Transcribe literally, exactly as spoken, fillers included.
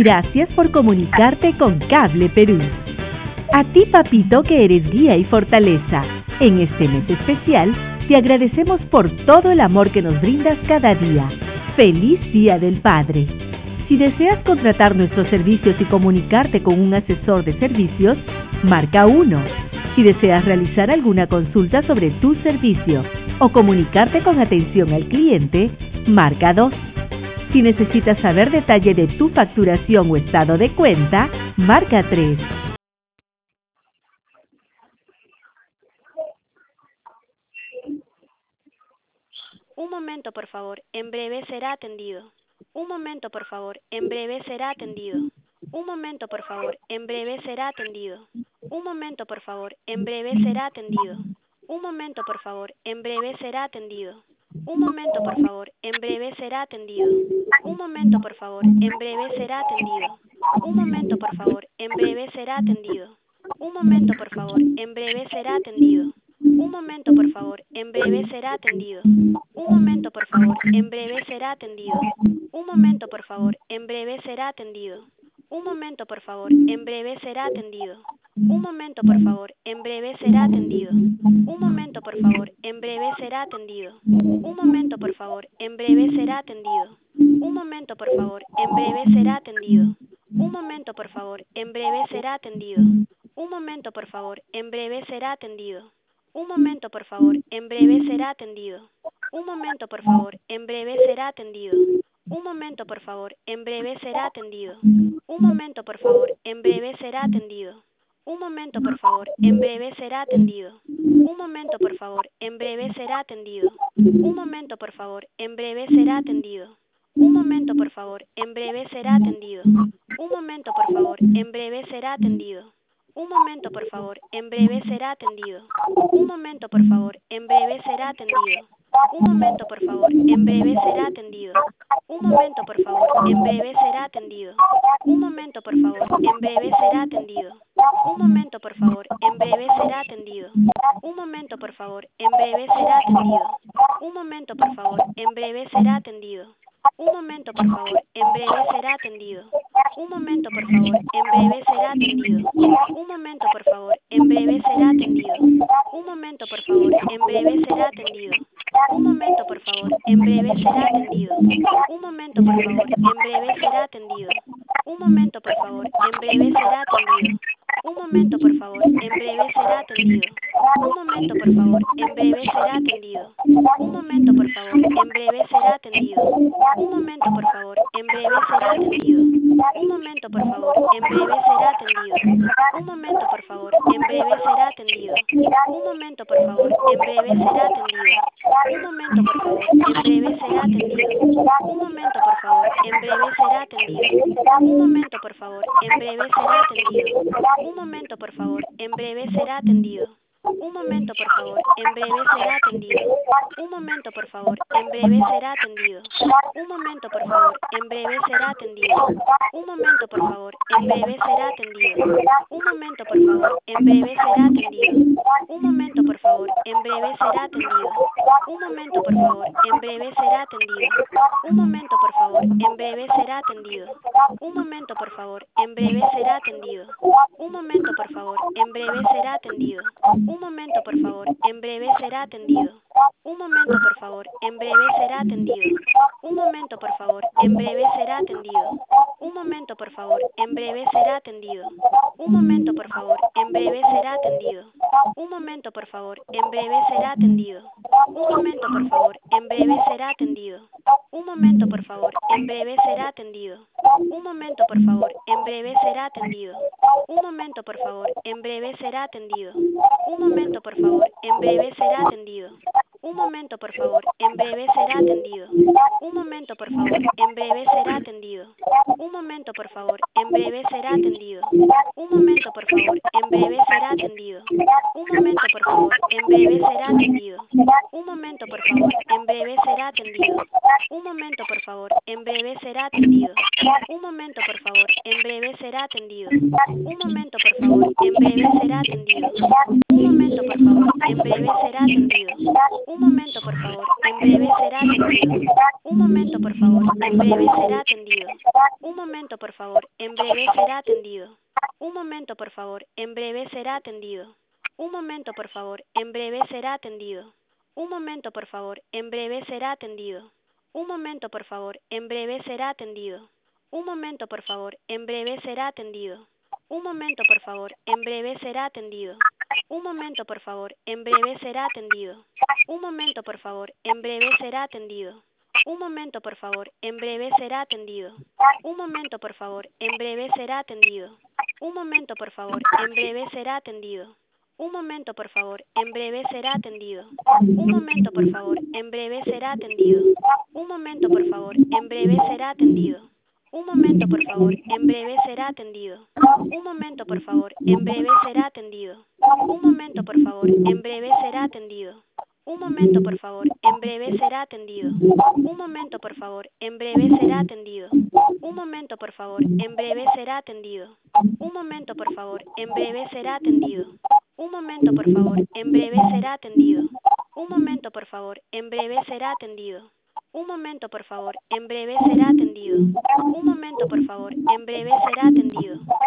Gracias por comunicarte con Cable Perú. A ti, papito, que eres guía y fortaleza. En este mes especial, te agradecemos por todo el amor que nos brindas cada día. ¡Feliz Día del Padre! Si deseas contratar nuestros servicios y comunicarte con un asesor de servicios, marca uno. Si deseas realizar alguna consulta sobre tu servicio o comunicarte con atención al cliente, marca dos. Si necesitas saber detalle de tu facturación o estado de cuenta, marca tres. Un momento, por favor. En breve será atendido. Un momento, por favor. En breve será atendido. Un momento, por favor. En breve será atendido. Un momento, por favor. En breve será atendido. Un momento, por favor. En breve será atendido. Un momento, por favor. En breve será atendido. Un momento, por favor. En breve será atendido. Un momento, por favor. En breve será atendido. Un momento, por favor. En breve será atendido. Un momento, por favor. En breve será atendido. Un momento, por favor. En breve será atendido. Un momento, por favor. En breve será atendido. Un momento, por favor. En breve será atendido. Un momento, por favor. En breve será atendido. Un momento, por favor. En breve será atendido. Un momento, por favor. En breve será atendido. Un momento, por favor. En breve será atendido. Un momento, por favor. En breve será atendido. Un momento, por favor. En breve será atendido. Un momento, por favor. En breve será atendido. Un momento, por favor. En breve será atendido. Un momento, por favor. En breve será atendido. Un momento, por favor. En breve será atendido. Un momento, por favor. En breve será atendido. Un momento, por favor. En breve será atendido. Un momento, por favor. En breve será atendido. Un momento, por favor. En breve será atendido. Un momento, por favor. En breve será atendido. Un momento, por favor. En breve será atendido. Un momento, por favor. En breve será atendido. Un momento, por favor. En breve será atendido. Un momento, por favor. En breve será atendido. Un momento, por favor. En breve será atendido. Un momento, por favor. En breve será atendido. Un momento, por favor. En breve será atendido. Un momento, por favor. En breve será atendido. Un momento, por favor. En breve será atendido. Un momento, por favor. En breve será atendido. Un momento, por favor. En breve será atendido. Un momento, por favor. En breve será atendido. Un momento, por favor. En breve será atendido. Un momento, por favor. En breve será atendido. Un momento, por favor. En breve será atendido. Un momento, por favor. En breve será atendido. Un momento, por favor. En breve será atendido. Un momento, por favor. En breve será atendido. Un momento, por favor. En breve será atendido. Un momento, por favor. En breve será atendido. Un momento, por favor. En breve será atendido. Un momento, por favor. En breve será atendido. Un momento, por favor. En breve será atendido. Un momento, por favor. En breve será atendido. Un momento, por favor. En breve será atendido. Un momento, por favor. En breve será atendido. Un momento, por favor. En breve será atendido. Un momento, por favor. En breve será atendido. Un momento, por favor. En breve será atendido. Un momento, por favor. En breve será atendido. Un momento, por favor. En breve será atendido. Un momento, por favor. En breve será atendido. Un momento, por favor. En breve será atendido. Un momento, por favor. En breve será atendido. Un momento, por favor. En breve será atendido. Un momento, por favor. En breve será atendido. Un momento, por favor. En breve será atendido. Un momento, por favor. En breve será atendido. Un momento, por favor. En breve será atendido. Un momento, por favor. En breve será atendido. Un momento, por favor. En breve será atendido. Un momento, por favor. En breve será atendido. Un momento, por favor. En breve será atendido. Un momento, por favor. En breve será atendido. Un momento, por favor. En breve será atendido. Un momento, por favor. En breve será atendido. Un momento, por favor. En breve será atendido. Un momento, por favor. En breve será atendido. Un momento, por favor. En breve será atendido. Un momento, por favor. En breve será atendido. Un momento, por favor. En breve será atendido. Un momento, por favor. En breve será atendido. Un momento, por favor. En breve será atendido. Un momento, por favor. En breve será atendido. Un momento, por favor. En breve será atendido. Un momento, por favor. En breve será atendido. Un momento, por favor, en breve será atendido. Un momento, por favor, en breve será atendido. Un momento, por favor, en breve será atendido. Un momento, por favor, en breve será atendido. Un momento, por favor, en breve será atendido. Un momento, por favor, en breve será atendido. Un momento, por favor, en breve será atendido. Un momento, por favor, en breve será atendido. Un momento, por favor, en breve será atendido. Un momento, por favor, en breve será atendido. Un momento, por favor, en breve será atendido. Un momento, por favor, en breve será atendido. Un momento, por favor, en breve será atendido. Un momento, por favor, en breve será atendido. Un momento, por favor, en breve será atendido. Un momento, por favor, en breve será atendido. Un momento, por favor, en breve será atendido. Un momento, por favor, en breve será atendido. Un momento, por favor, en breve será atendido. Un momento, por favor, en breve será atendido. Un momento, por favor, en breve será atendido. Un momento, por favor, en breve será atendido. Un momento, por favor, en breve será atendido. Un momento, por favor, en breve será atendido. Un momento, por favor, en breve será atendido. Un momento, por favor, en breve será atendido. Un momento, por favor, en breve será atendido. Un momento, por favor, en breve será atendido. Un momento, por favor, en breve será atendido.